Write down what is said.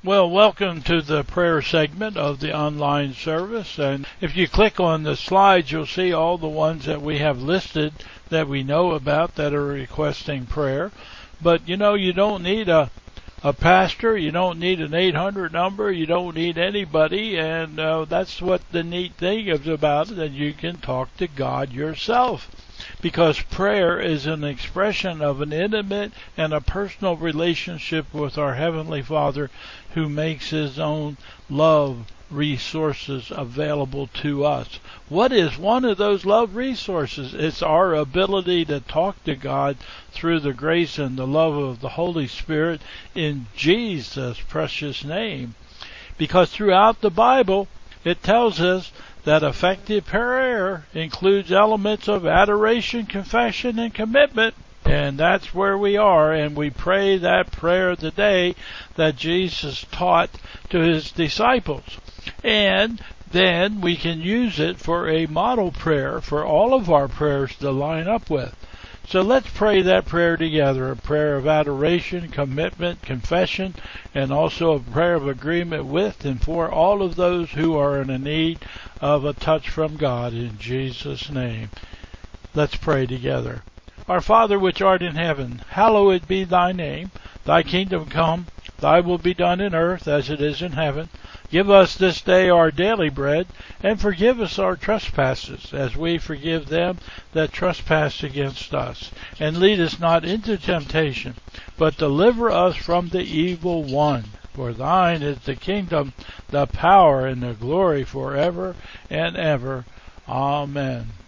Well, welcome to the prayer segment of the online service. And if you click on the slides, you'll see all the ones that we have listed that we know about that are requesting prayer. But you don't need a pastor, you don't need an 800 number, you don't need anybody, and that's what the neat thing is about it, that you can talk to God yourself. Because prayer is an expression of an intimate and a personal relationship with our Heavenly Father, who makes His own love resources available to us. What is one of those love resources? It's our ability to talk to God through the grace and the love of the Holy Spirit in Jesus' precious name. Because throughout the Bible, it tells us that effective prayer includes elements of adoration, confession, and commitment. And that's where we are, and we pray that prayer today that Jesus taught to His disciples. And then we can use it for a model prayer for all of our prayers to line up with. So let's pray that prayer together, a prayer of adoration, commitment, confession, and also a prayer of agreement with and for all of those who are in a need of a touch from God in Jesus' name. Let's pray together. Our Father which art in heaven, hallowed be thy name. Thy kingdom come, thy will be done in earth as it is in heaven. Give us this day our daily bread, and forgive us our trespasses, as we forgive them that trespass against us. And lead us not into temptation, but deliver us from the evil one. For thine is the kingdom, the power, and the glory forever and ever. Amen.